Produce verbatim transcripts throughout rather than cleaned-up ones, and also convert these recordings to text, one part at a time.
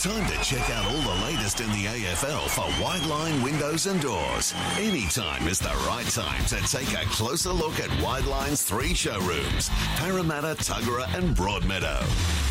Time to check out all the latest in the A F L for White Line Windows and Doors. Anytime is the right time to take a closer look at White Line's three showrooms, Parramatta, Tuggerah and Broadmeadow.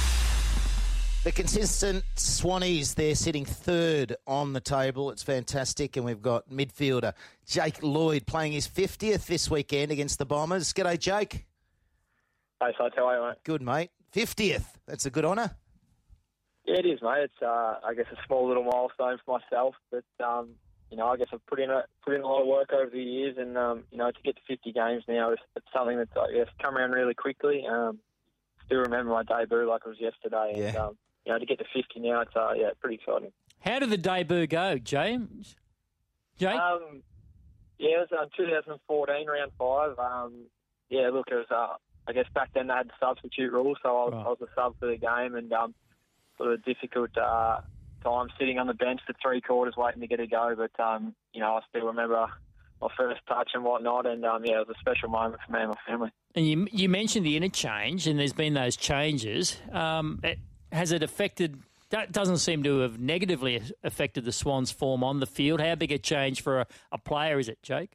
The consistent Swannies, they're sitting third on the table. It's fantastic. And we've got midfielder Jake Lloyd playing his fiftieth this weekend against the Bombers. G'day, Jake. Hey, so how are you, mate? Good, mate. fiftieth. That's a good honour. Yeah, it is, mate. It's, uh, I guess, a small little milestone for myself. But, um, you know, I guess I've put in a, put in a lot of work over the years. And, um, you know, to get to fifty games now is it's something that's, I guess, come around really quickly. Um, still remember my debut like it was yesterday. Yeah. And, um, you know, to get to fifty now, it's, uh, yeah, pretty exciting. How did the debut go, James? Jake? Um, yeah, it was uh, two thousand fourteen, round five. Um, yeah, look, it was, uh, I guess back then they had the substitute rule, so I was, Right. I was a sub for the game, and um, sort of difficult uh, time sitting on the bench for three quarters waiting to get a go. But, um, you know, I still remember my first touch and whatnot, and, um, yeah, it was a special moment for me and my family. And you you mentioned the interchange, and there's been those changes. Um, it, has it affected... That doesn't seem to have negatively affected the Swans' form on the field. How big a change for a, a player is it, Jake?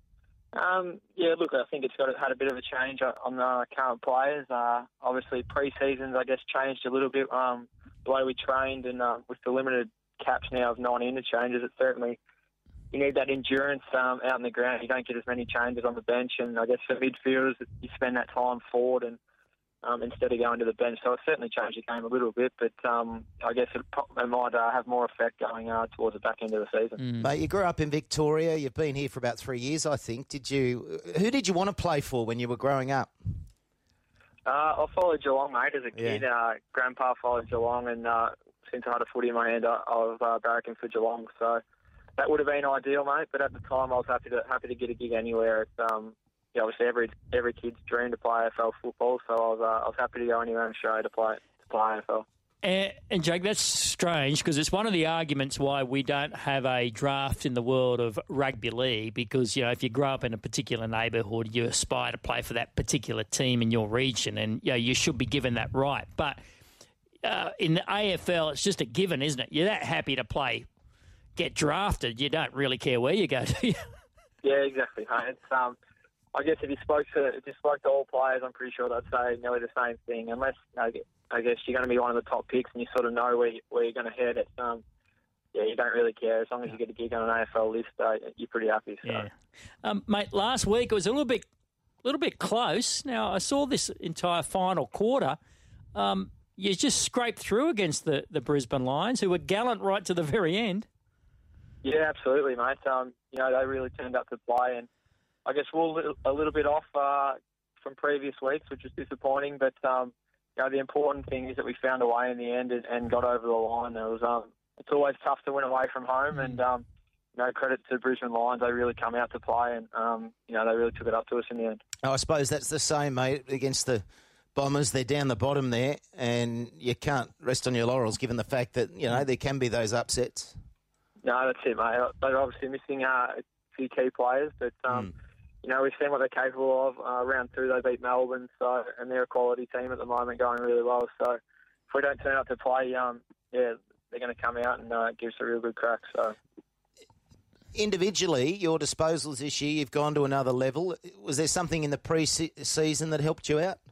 Um, yeah, look, I think it's got had a bit of a change on the current players. Uh, obviously, pre-seasons, I guess, changed a little bit. Um, the way we trained, and uh, with the limited caps now of nine interchanges, it certainly you need that endurance um, out in the ground. You don't get as many changes on the bench, and I guess for midfielders, you spend that time forward and um, instead of going to the bench. So it certainly changed the game a little bit, but um, I guess it, it might uh, have more effect going uh, towards the back end of the season. Mm. Mate, you grew up in Victoria. You've been here for about three years, I think. Did you? Who did you want to play for when you were growing up? Uh, I followed Geelong, mate, as a kid. Yeah. Uh, Grandpa followed Geelong, and uh, since I had a footy in my hand, I, I was uh, barracking for Geelong. So that would have been ideal, mate. But at the time, I was happy to happy to get a gig anywhere. It's, um, yeah, obviously every every kid's dream to play A F L football, so I was uh, I was happy to go anywhere in Australia to play to play A F L. And, and Jake, that's strange because it's one of the arguments why we don't have a draft in the world of rugby league because, you know, if you grow up in a particular neighbourhood, you aspire to play for that particular team in your region and, you know, you should be given that right. But uh, in the A F L, it's just a given, isn't it? You're that happy to play, get drafted, you don't really care where you go, do you? Yeah, exactly. Mate. It's, um, I guess if you spoke to if you spoke to all players, I'm pretty sure they'd say nearly the same thing. Unless you know, I guess you're going to be one of the top picks and you sort of know where you, where you're going to head. It's um, yeah, you don't really care as long as you get a gig on an A F L list. Uh, you're pretty happy. So. Yeah, um, mate. Last week it was a little bit, little bit close. Now I saw this entire final quarter. Um, you just scraped through against the, the Brisbane Lions, who were gallant right to the very end. Yeah, absolutely, mate. Um, you know they really turned up to play and. I guess we're a little, a little bit off uh, from previous weeks, which is disappointing. But um, you know, the important thing is that we found a way in the end and, and got over the line. It was um, it's always tough to win away from home, and um, you know, credit to the Brisbane Lions, they really come out to play, and um, you know, they really took it up to us in the end. Oh, I suppose that's the same, mate, against the Bombers. They're down the bottom there, and you can't rest on your laurels given the fact that you know there can be those upsets. No, that's it, mate. They're obviously missing uh, a few key players, but. Um, mm. You know, we've seen what they're capable of. Uh, round two, they beat Melbourne, so and they're a quality team at the moment, going really well. So if we don't turn up to play, um, yeah, they're going to come out and uh, give us a real good crack. So individually, your disposals this year, you've gone to another level. Was there something in the pre-season that helped you out?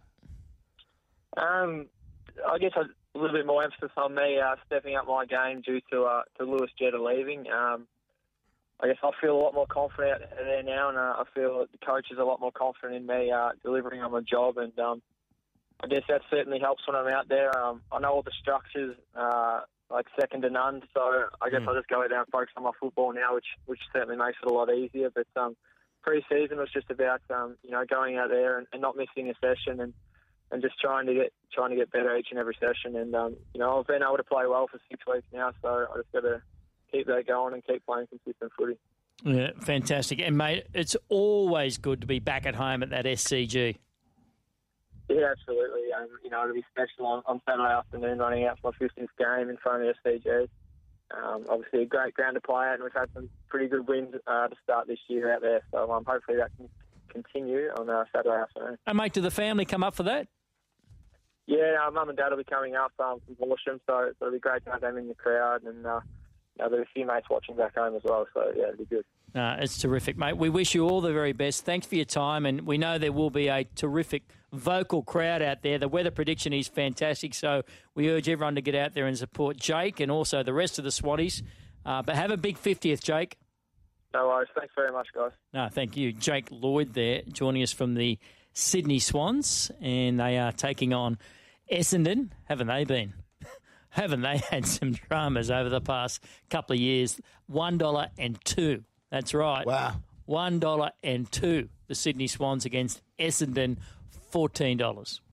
Um, I guess a little bit more emphasis on me uh, stepping up my game due to uh, to Lewis Jetta leaving. Um, I guess I feel a lot more confident there now, and uh, I feel that the coach is a lot more confident in me uh, delivering on my job, and um, I guess that certainly helps when I'm out there. Um, I know all the structures, uh, like second to none, so I guess mm. I just go out there and focus on my football now, which which certainly makes it a lot easier. But um, pre-season was just about um, you know going out there and, and not missing a session, and, and just trying to get trying to get better each and every session. And um, you know I've been able to play well for six weeks now, so I just got to keep that going and keep playing consistent footy. Yeah, fantastic. And, mate, it's always good to be back at home at that S C G. Yeah, absolutely. Um, you know, it'll be special on, on Saturday afternoon running out for my fiftieth game in front of the S C G. Um, obviously, a great ground to play at, and we've had some pretty good wins uh, to start this year out there. So um, hopefully that can continue on uh, Saturday afternoon. And, mate, did the family come up for that? Yeah, uh, Mum and Dad will be coming up um, from Horsham, so it'll be great to have them in the crowd, and uh, you know, there's a few mates watching back home as well, so yeah, it'll be good. Uh, it's terrific, mate. We wish you all the very best. Thanks for your time, and we know there will be a terrific vocal crowd out there. The weather prediction is fantastic, so we urge everyone to get out there and support Jake and also the rest of the Swannies. Uh, but have a big fiftieth, Jake. No worries. Thanks very much, guys. No, thank you. Jake Lloyd there, joining us from the Sydney Swans, and they are taking on Essendon. Haven't they been? Haven't they had some dramas over the past couple of years? one dollar and two. That's right. Wow. one dollar and two. The Sydney Swans against Essendon, fourteen dollars.